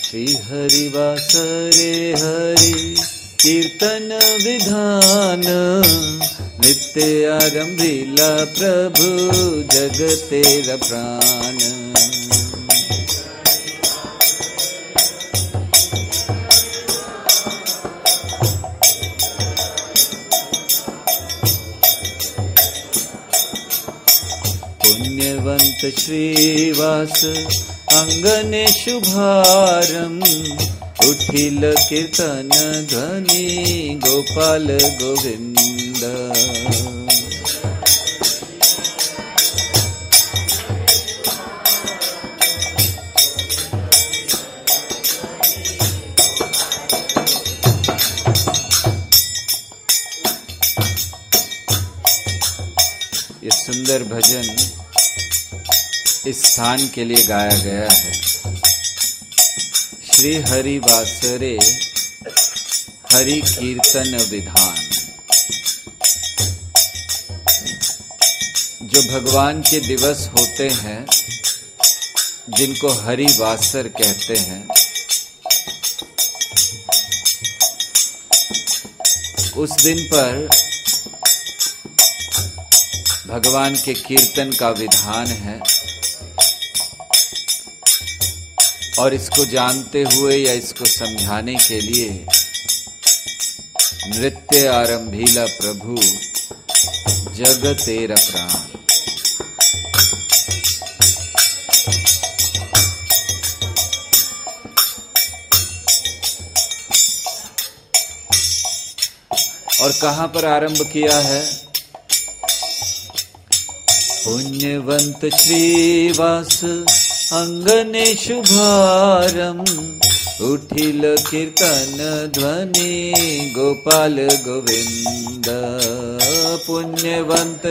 श्री हरिवास रे हरि कीर्तन विधान, नित्य आरंभिला प्रभु जगतेर प्राण। पुण्यवंत श्रीवास अंगने शुभारम, उठिल कीर्तन ध्वनि गोपाल गोविंद। ये सुंदर भजन इस स्थान के लिए गाया गया है। श्री हरि वासरे हरि कीर्तन विधान। जो भगवान के दिवस होते हैं, जिनको हरि वासर कहते हैं, उस दिन पर भगवान के कीर्तन का विधान है। और इसको जानते हुए या इसको समझाने के लिए नृत्य आरंभीला प्रभु जगतेर प्राण। और कहां पर आरंभ किया है? पुण्यवंत श्रीवास अंगने शुभारम, उठिल कीर्तन ध्वनि गोपाल गोविंद। पुण्यवंत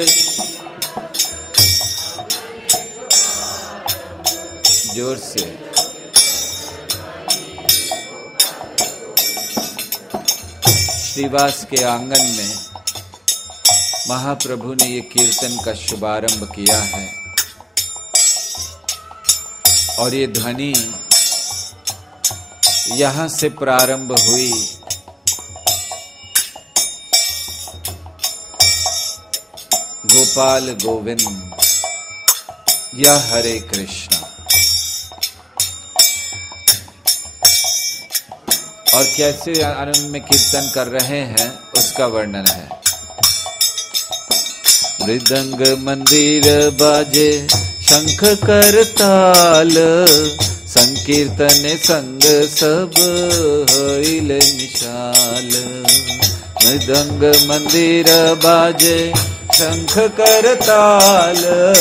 जोर से श्रीवास के आंगन में महाप्रभु ने ये कीर्तन का शुभारंभ किया है। और ये ध्वनि यहां से प्रारंभ हुई। गोपाल गोविंद या हरे कृष्णा। और कैसे आनंद में कीर्तन कर रहे हैं उसका वर्णन है। मृदंग मंदिर बाजे शंख करताल, संकीर्तन संग सब होइल निशाल। मृदंग मंदिर बाजे शंख करताल,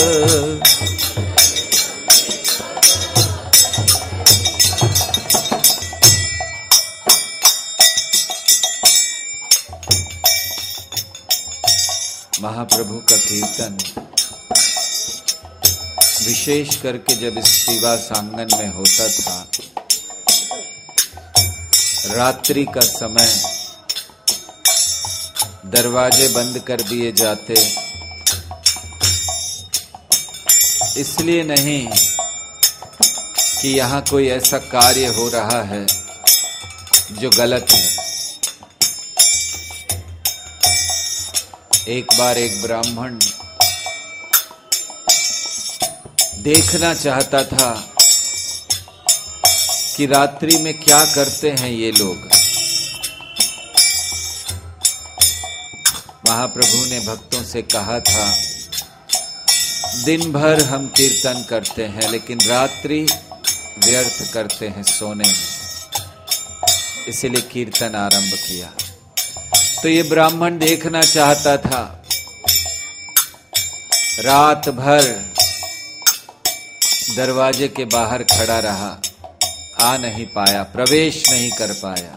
महाप्रभु का कीर्तन विशेष करके जब इस श्रीवास आंगन में होता था, रात्रि का समय, दरवाजे बंद कर दिए जाते। इसलिए नहीं कि यहां कोई ऐसा कार्य हो रहा है जो गलत है। एक बार एक ब्राह्मण देखना चाहता था कि रात्रि में क्या करते हैं ये लोग। महाप्रभु ने भक्तों से कहा था, दिन भर हम कीर्तन करते हैं लेकिन रात्रि व्यर्थ करते हैं सोने में, इसलिए कीर्तन आरंभ किया। तो ये ब्राह्मण देखना चाहता था, रात भर दरवाजे के बाहर खड़ा रहा, आ नहीं पाया, प्रवेश नहीं कर पाया।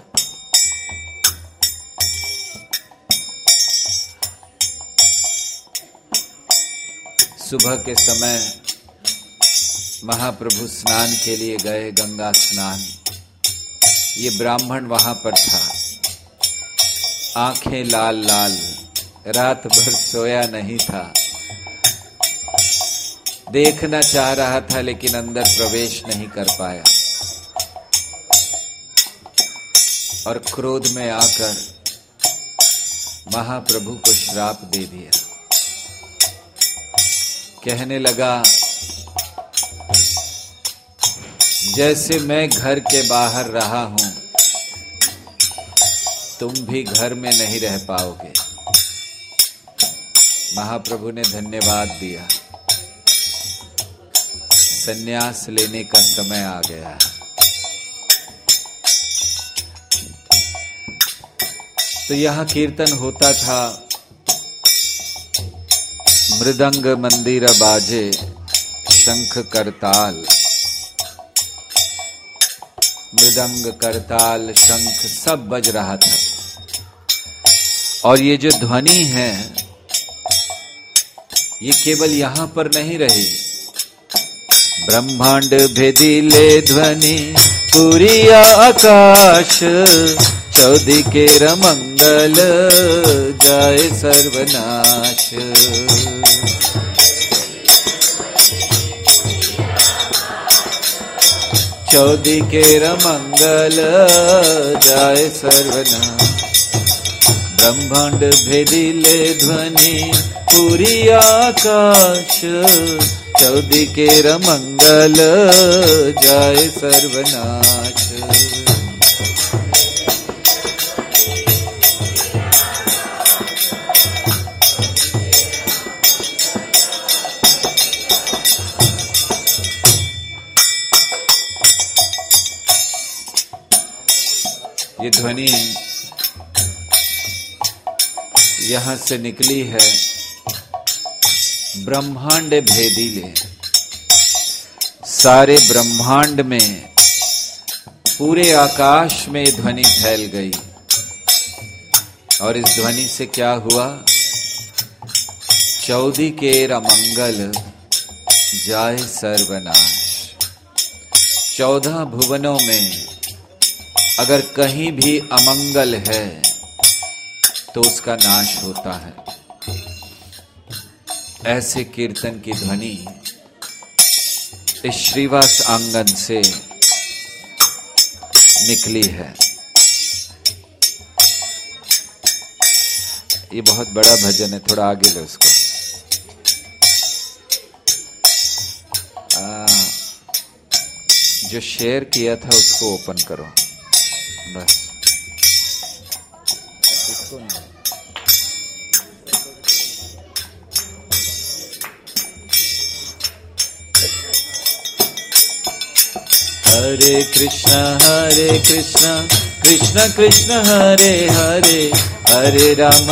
सुबह के समय महाप्रभु स्नान के लिए गए, गंगा स्नान। ये ब्राह्मण वहां पर था, आंखें लाल लाल, रात भर सोया नहीं था, देखना चाह रहा था लेकिन अंदर प्रवेश नहीं कर पाया। और क्रोध में आकर महाप्रभु को श्राप दे दिया। कहने लगा, जैसे मैं घर के बाहर रहा हूं, तुम भी घर में नहीं रह पाओगे। महाप्रभु ने धन्यवाद दिया। संन्यास लेने का समय आ गया है। तो यहां कीर्तन होता था, मृदंग मंदिर बाजे, शंख करताल, मृदंग करताल शंख सब बज रहा था। और ये जो ध्वनि है, ये केवल यहां पर नहीं रही। ब्रह्मांड भेदिले ध्वनि पूरी आकाश, चौदिकेर मंगल जाय सर्वनाश। चौदिकेर मंगल जाय सर्वनाश। ब्रह्मांड भेदिले ध्वनि पूरी आकाश, चौदिकेर मंगल जाय सर्वनाश। ये ध्वनि यहां से निकली है, ब्रह्मांड भेदीले। सारे ब्रह्मांड में, पूरे आकाश में ध्वनि फैल गई। और इस ध्वनि से क्या हुआ? चौदिकेर अमंगल जाय सर्वनाश। 14 भुवनों में अगर कहीं भी अमंगल है तो उसका नाश होता है। ऐसे कीर्तन की ध्वनि इस श्रीवास आंगन से निकली है। ये बहुत बड़ा भजन है, थोड़ा आगे लो इसको। जो शेयर किया था उसको ओपन करो बस, इसको नहीं। हरे कृष्णा कृष्ण कृष्ण हरे हरे, हरे राम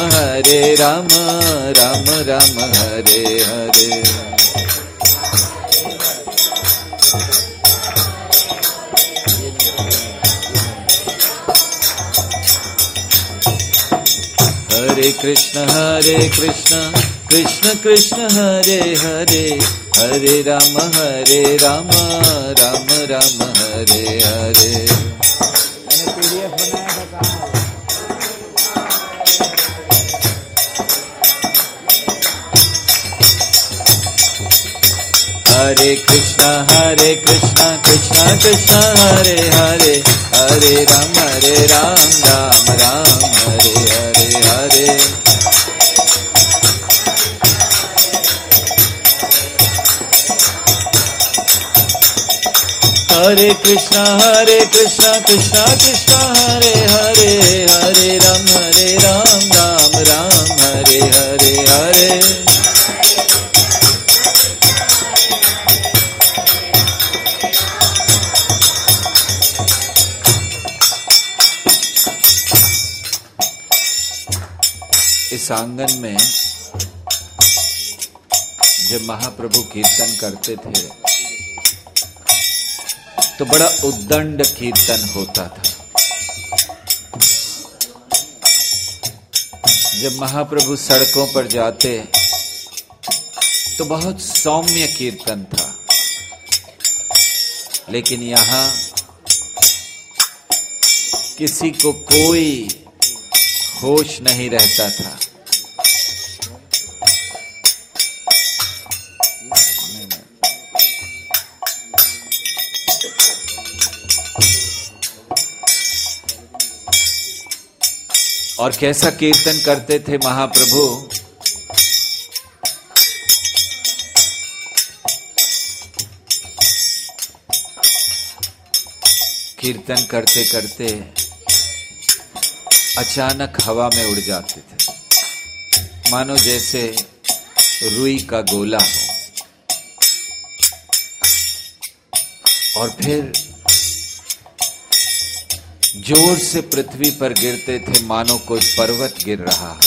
राम राम हरे हरे। हरे कृष्ण कृष्ण कृष्ण हरे हरे, हरे राम राम राम हरे हरे। मैंने PDF बनाया था, कहाँ? हरे कृष्णा कृष्ण कृष्ण हरे हरे, हरे राम राम राम हरे हरे हरे। हरे कृष्णा कृष्ण कृष्ण हरे हरे, हरे राम राम राम हरे हरे हरे। इस आंगन में जब महाप्रभु कीर्तन करते थे तो बड़ा उद्दंड कीर्तन होता था। जब महाप्रभु सड़कों पर जाते तो बहुत सौम्य कीर्तन था, लेकिन यहां किसी को कोई होश नहीं रहता था। और कैसा कीर्तन करते थे महाप्रभु। कीर्तन करते करते अचानक हवा में उड़ जाते थे, मानो जैसे रुई का गोला हो, और फिर जोर से पृथ्वी पर गिरते थे, मानो कोई पर्वत गिर रहा हो।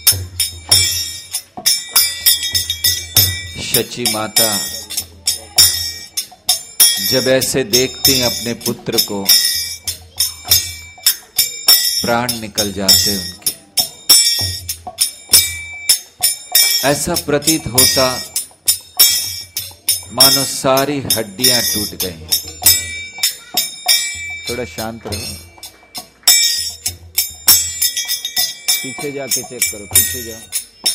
शची माता जब ऐसे देखती अपने पुत्र को, प्राण निकल जाते उनके। ऐसा प्रतीत होता मानो सारी हड्डियां टूट गई। थोड़ा शांत रहो, पीछे जाके चेक करो, पीछे जाओ।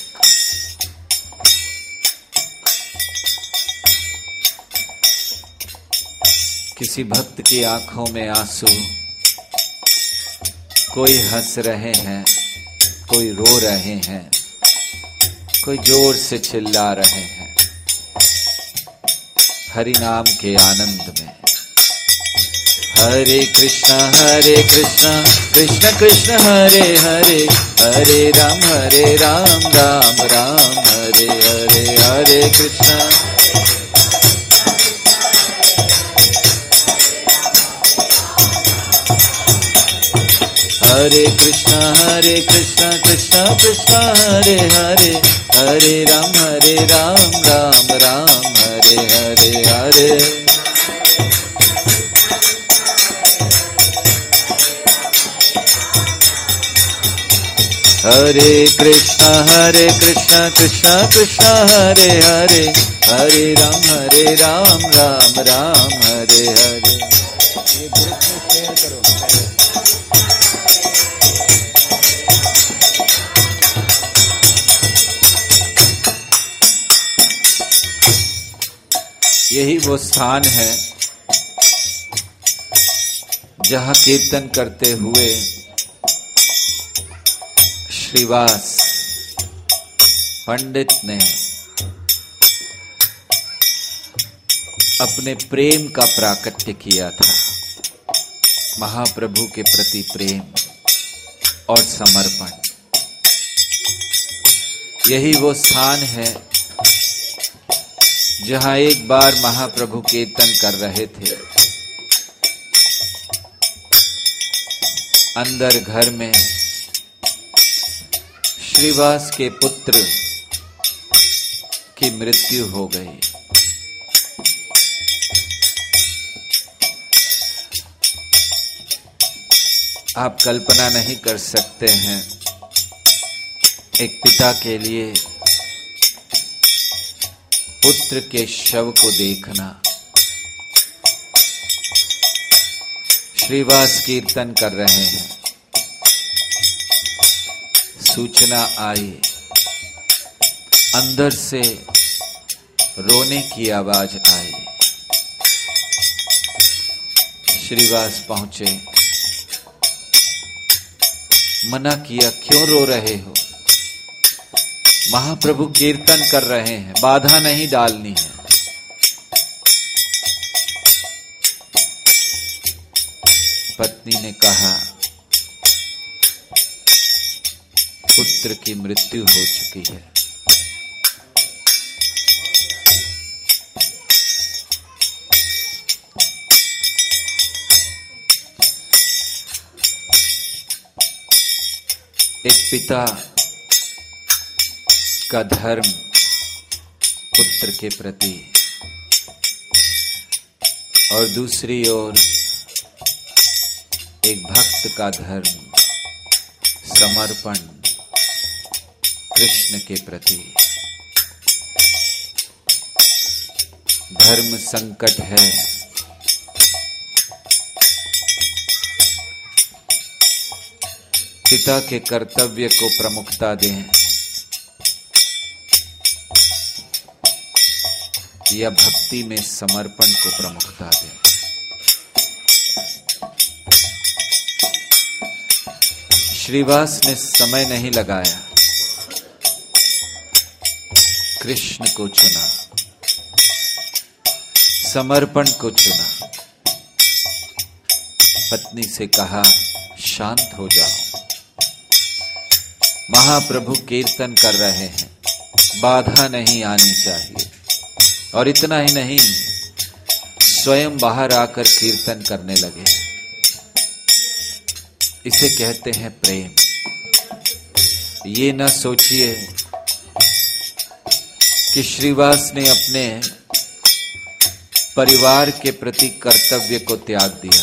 किसी भक्त की आंखों में आंसू, कोई हंस रहे हैं, कोई रो रहे हैं, कोई जोर से चिल्ला रहे हैं हरि नाम के आनंद में। हरे कृष्णा कृष्ण कृष्ण हरे हरे, हरे राम राम राम हरे हरे। हरे कृष्णा कृष्ण कृष्ण कृष्ण हरे हरे, हरे राम राम राम हरे हरे। हरे हरे कृष्ण कृष्ण कृष्ण हरे हरे, हरे राम राम राम हरे हरे। ये ग्रुप में शेयर करो। यही वो स्थान है जहां कीर्तन करते हुए श्रीवास पंडित ने अपने प्रेम का प्राकट्य किया था, महाप्रभु के प्रति प्रेम और समर्पण। यही वो स्थान है जहां एक बार महाप्रभु कीर्तन कर रहे थे। अंदर घर में श्रीवास के पुत्र की मृत्यु हो गई। आप कल्पना नहीं कर सकते हैं एक पिता के लिए पुत्र के शव को देखना। श्रीवास कीर्तन कर रहे हैं, सूचना आई, अंदर से रोने की आवाज आई। श्रीवास पहुंचे, मना किया, क्यों रो रहे हो? महाप्रभु कीर्तन कर रहे हैं, बाधा नहीं डालनी है। पत्नी ने कहा, पुत्र की मृत्यु हो चुकी है। एक पिता का धर्म पुत्र के प्रति और दूसरी ओर एक भक्त का धर्म समर्पण कृष्ण के प्रति। धर्म संकट है, पिता के कर्तव्य को प्रमुखता दें या भक्ति में समर्पण को प्रमुखता दें। श्रीवास ने समय नहीं लगाया, कृष्ण को चुना, समर्पण को चुना। पत्नी से कहा शांत हो जाओ, महाप्रभु कीर्तन कर रहे हैं, बाधा नहीं आनी चाहिए। और इतना ही नहीं, स्वयं बाहर आकर कीर्तन करने लगे। इसे कहते हैं प्रेम। ये न सोचिए कि श्रीवास ने अपने परिवार के प्रति कर्तव्य को त्याग दिया।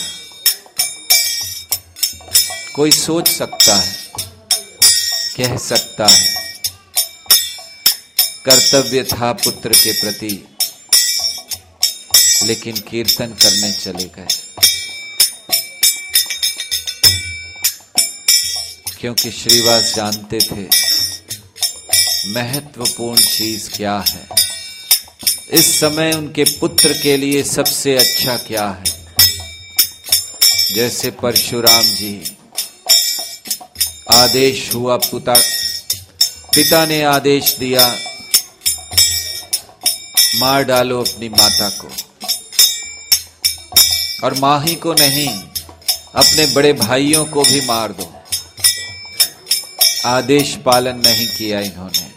कोई सोच सकता है, कह सकता है कर्तव्य था पुत्र के प्रति, लेकिन कीर्तन करने चले गए। क्योंकि श्रीवास जानते थे महत्वपूर्ण चीज क्या है, इस समय उनके पुत्र के लिए सबसे अच्छा क्या है। जैसे परशुराम जी, आदेश हुआ, पिता ने आदेश दिया मार डालो अपनी माता को, और मां ही को नहीं अपने बड़े भाइयों को भी मार दो। आदेश पालन नहीं किया इन्होंने।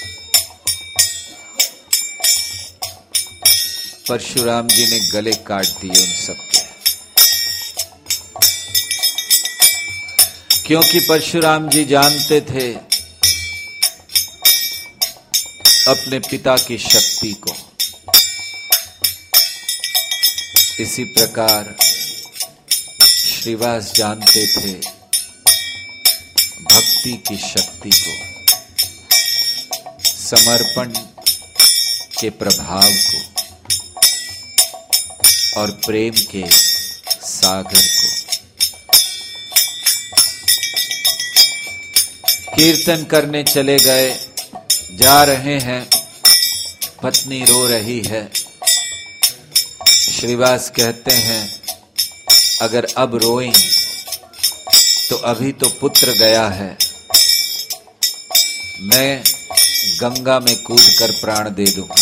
परशुराम जी ने गले काट दिए उन सबके, क्योंकि परशुराम जी जानते थे अपने पिता की शक्ति को। इसी प्रकार श्रीवास जानते थे भक्ति की शक्ति को, समर्पण के प्रभाव को और प्रेम के सागर को। कीर्तन करने चले गए, जा रहे हैं, पत्नी रो रही है। श्रीवास कहते हैं अगर अब रोएं तो अभी तो पुत्र गया है, मैं गंगा में कूदकर प्राण दे दूंगा।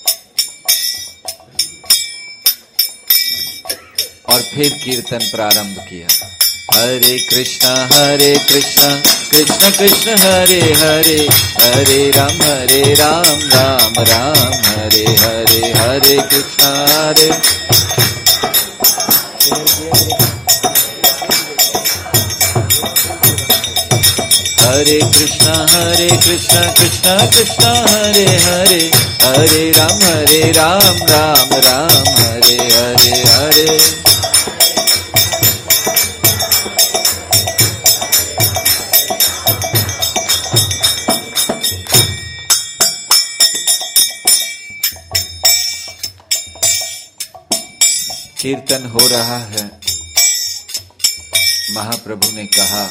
और फिर कीर्तन प्रारंभ किया। हरे कृष्णा कृष्ण कृष्ण हरे हरे, हरे राम राम राम हरे हरे, हरे कृष्णा हरे कृष्णा कृष्ण कृष्ण हरे हरे, हरे राम राम राम हरे हरे, हरे कीर्तन हो रहा है। महाप्रभु ने कहा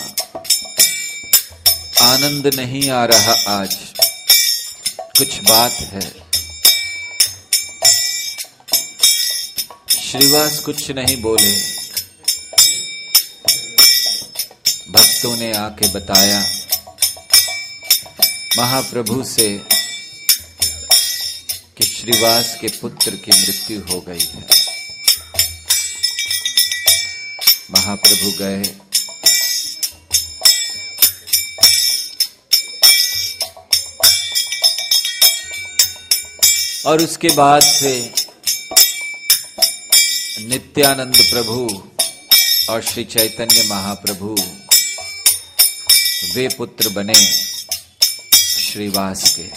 आनंद नहीं आ रहा, आज कुछ बात है। श्रीवास कुछ नहीं बोले। भक्तों ने आके बताया महाप्रभु से कि श्रीवास के पुत्र की मृत्यु हो गई है। महाप्रभु गए, और उसके बाद से नित्यानंद प्रभु और श्री चैतन्य महाप्रभु वे पुत्र बने श्रीवास के।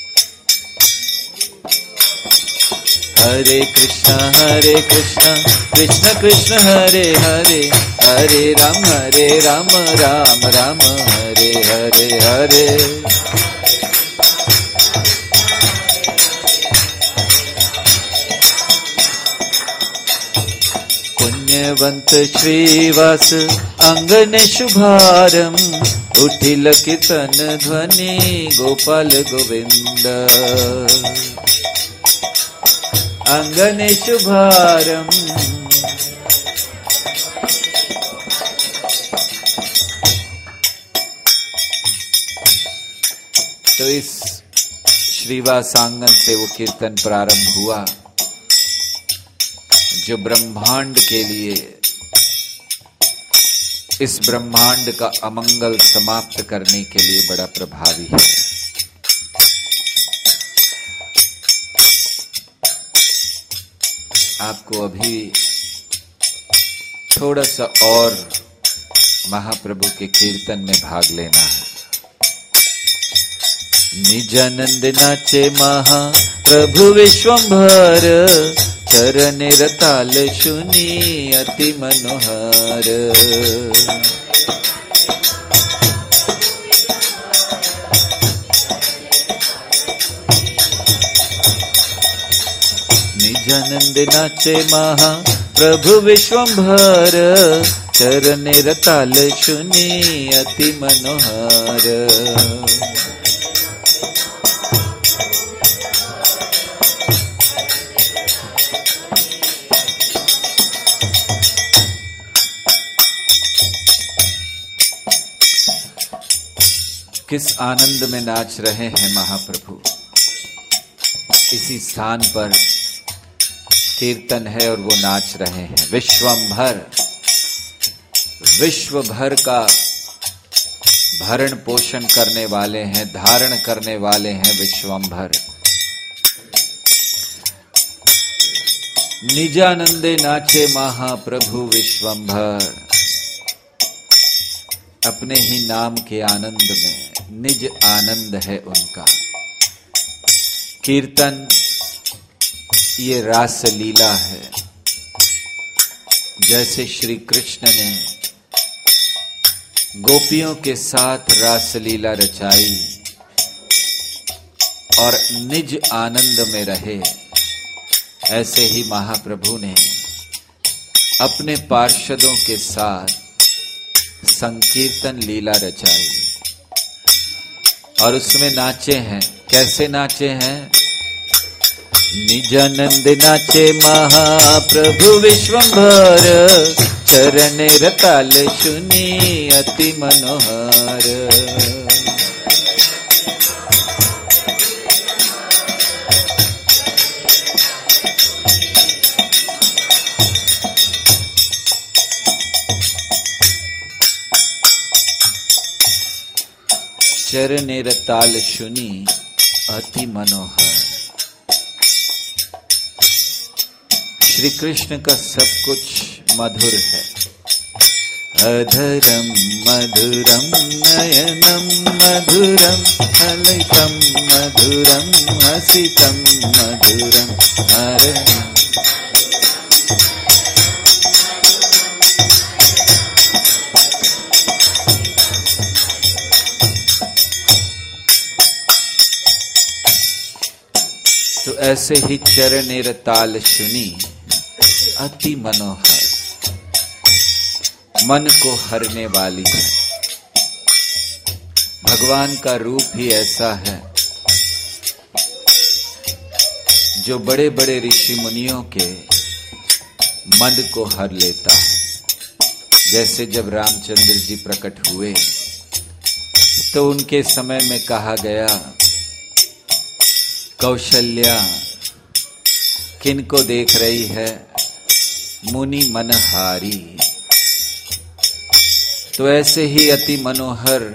हरे कृष्ण कृष्ण कृष्ण हरे हरे, हरे राम राम राम हरे हरे, हरे पुण्यवंत श्रीवास अंगने शुभारम, उठिल कीर्तन ध्वनि गोपाल गोविंद। अंगने शुभारम तो इस श्रीवास आंगन से वो कीर्तन प्रारंभ हुआ जो ब्रह्मांड के लिए, इस ब्रह्मांड का अमंगल समाप्त करने के लिए बड़ा प्रभावी है। आपको अभी थोड़ा सा और महाप्रभु के कीर्तन में भाग लेना है। निजानंद नाचे महाप्रभु विश्वंभर, चरण रताल सुनी अति मनोहर। निजानंद नाचे महाप्रभु विश्वंभर, चरण रताल सुनी अति मनोहर। किस आनंद में नाच रहे हैं महाप्रभु। इसी स्थान पर कीर्तन है और वो नाच रहे हैं। विश्वंभर, विश्व भर का भरण पोषण करने वाले हैं, धारण करने वाले हैं विश्वंभर। निजानंदे नाचे महाप्रभु विश्वंभर। अपने ही नाम के आनंद में निज आनंद है उनका। कीर्तन ये रास लीला है। जैसे श्री कृष्ण ने गोपियों के साथ रास लीला रचाई और निज आनंद में रहे, ऐसे ही महाप्रभु ने अपने पार्षदों के साथ संकीर्तन लीला रचाई और उसमें नाचे हैं। कैसे नाचे हैं? निजानंद नाचे महाप्रभु विश्वंभर, चरण रताल सुनी अति मनोहर। चरण रताल सुनी अति मनोहर। श्री कृष्ण का सब कुछ मधुर है। अधरम मधुरम नयनम मधुरम, हलिकम मधुरम, हसितम मधुरम, हरे। तो ऐसे ही चरण ताल सुनी अति मनोहर, मन को हरने वाली है। भगवान का रूप ही ऐसा है जो बड़े बड़े ऋषि मुनियों के मन को हर लेता है। जैसे जब रामचंद्र जी प्रकट हुए तो उनके समय में कहा गया, कौशल्या किनको देख रही है? मुनि मनहारी। तो ऐसे ही अति मनोहर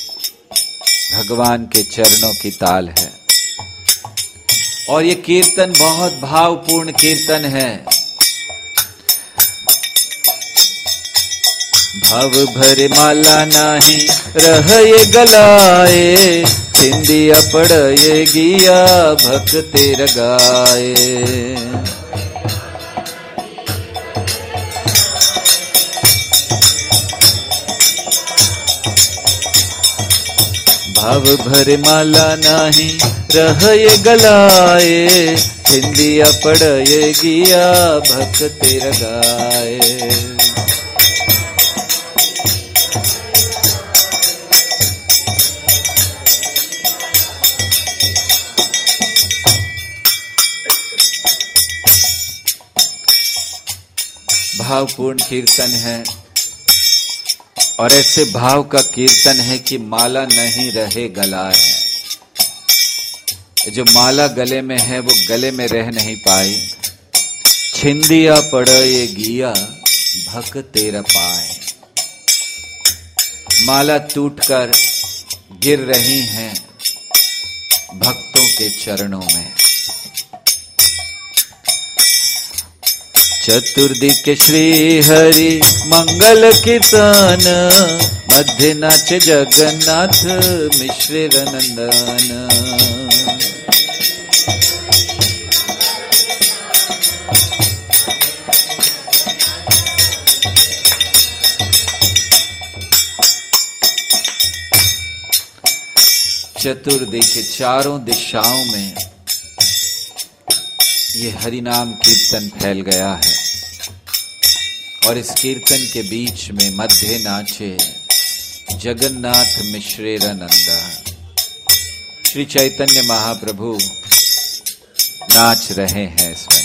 भगवान के चरणों की ताल है। और ये कीर्तन बहुत भावपूर्ण कीर्तन है। भव भर माला नाही रह ये गलाए, छिंदिया पड़ ये गिया भक्ति रगाए। भाव भर माला नाही रह ये गलाए, छिंदिया पड़ ये गिया भक्ति रगाए। भावपूर्ण कीर्तन है और ऐसे भाव का कीर्तन है कि माला नहीं रहे गला है। जो माला गले में है वो गले में रह नहीं पाई। छिंदिया पड़ ये गिया भक तेरा पाए। माला टूटकर गिर रही हैं भक्तों के चरणों में। चतुर्दी के श्री हरि मंगल कीर्तन, मध्य नाच जगन्नाथ मिश्र नंदन। चतुर्दी के चारों दिशाओं में ये हरिनाम कीर्तन फैल गया है और इस कीर्तन के बीच में मध्य नाचे जगन्नाथ मिश्रेरानंदा। श्री चैतन्य महाप्रभु नाच रहे हैं इसमें।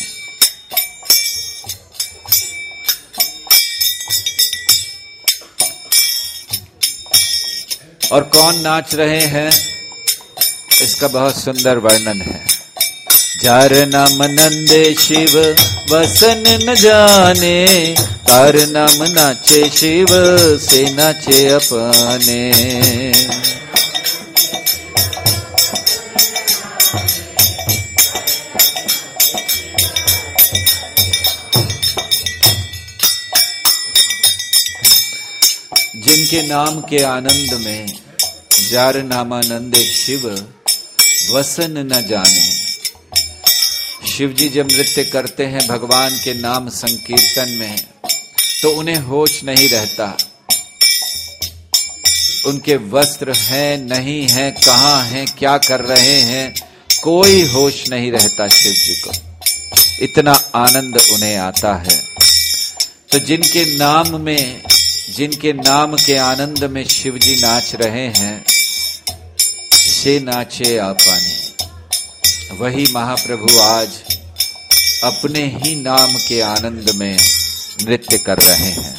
और कौन नाच रहे हैं इसका बहुत सुंदर वर्णन है। जार नाम नंदे शिव वसन न जाने, कार नाम नाचे शिव से नाचे अपने। जिनके नाम के आनंद में जार नामानंदे शिव वसन न जाने। शिव जी जब नृत्य करते हैं भगवान के नाम संकीर्तन में तो उन्हें होश नहीं रहता। उनके वस्त्र हैं नहीं हैं, कहां हैं, क्या कर रहे हैं, कोई होश नहीं रहता शिव जी को। इतना आनंद उन्हें आता है। तो जिनके नाम के आनंद में शिव जी नाच रहे हैं, से नाचे आपने। वही महाप्रभु आज अपने ही नाम के आनंद में नृत्य कर रहे हैं।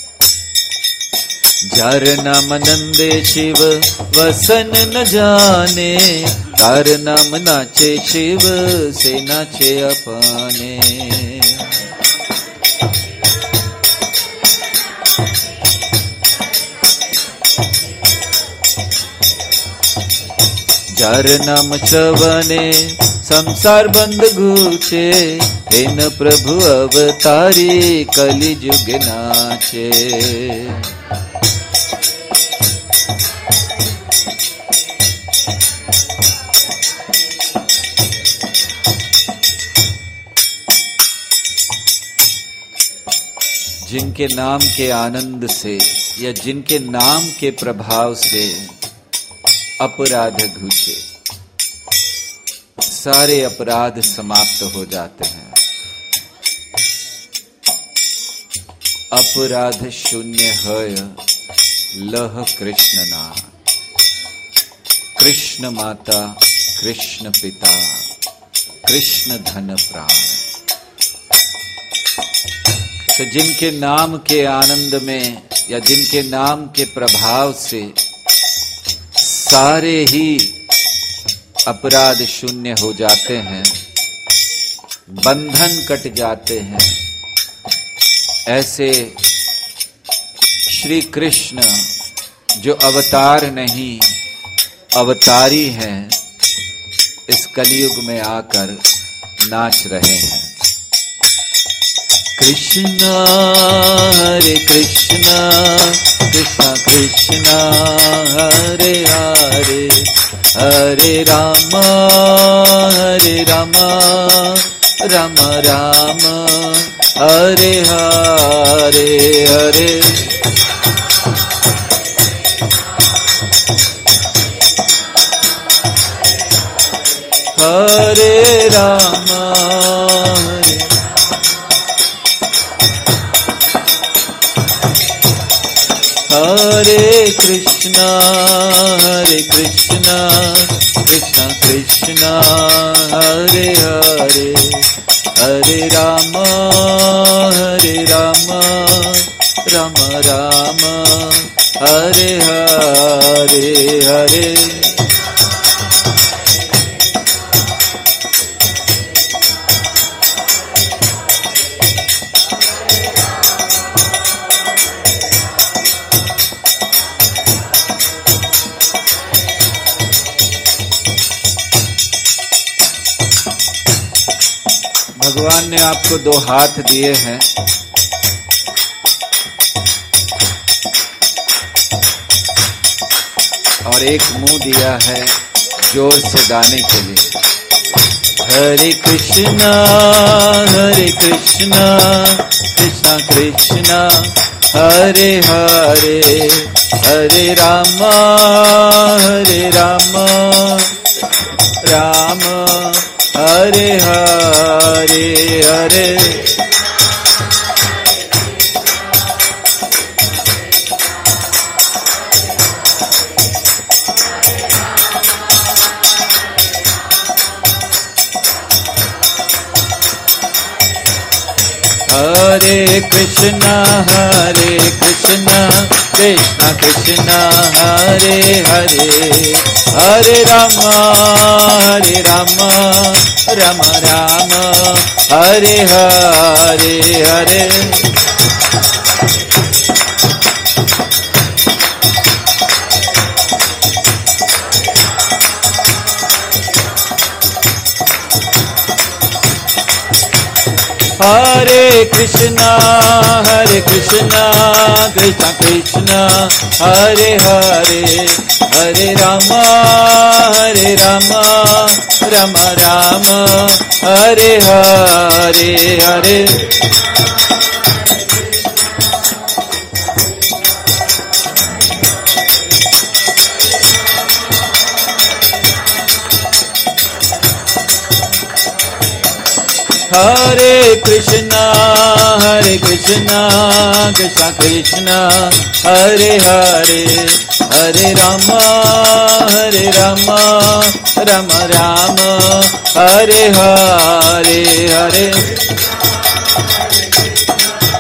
जार नाम नंदे शिव वसन न जाने, तार नाम नाचे शिव से नाचे अपने। जार नाम श्रवणे संसार बंद घूचे, हेन प्रभु अवतारी कलि जुग नाचे। जिनके नाम के आनंद से या जिनके नाम के प्रभाव से अपराध घुचे, सारे अपराध समाप्त हो जाते हैं। अपराध शून्य है लह कृष्ण नाम। कृष्ण माता, कृष्ण पिता, कृष्ण धन प्राण। तो जिनके नाम के आनंद में या जिनके नाम के प्रभाव से सारे ही अपराध शून्य हो जाते हैं, बंधन कट जाते हैं, ऐसे श्री कृष्ण जो अवतार नहीं अवतारी हैं, इस कलयुग में आकर नाच रहे हैं। कृष्णा हरे कृष्णा, कृष्णा कृष्णा हरे हरे, हरे रामा राम राम हरे हरे हरे। हरे रामा हरे कृष्णा कृष्णा कृष्णा हरे हरे, हरे राम राम राम हरे हरे हरे। भगवान ने आपको दो हाथ दिए हैं, और एक मुंह दिया है जोर से गाने के लिए। हरे कृष्णा कृष्णा कृष्णा हरे हरे, हरे रामा राम हरे हरे हरे। हरे कृष्णा कृष्णा कृष्णा हरे हरे, हरे रामा राम राम हरे हरे हरे। हरे कृष्णा कृष्णा कृष्णा हरे हरे, हरे राम राम राम हरे हरे हरे। हरे कृष्णा कृष्णा कृष्णा हरे हरे, हरे राम राम राम हरे हरे हरे।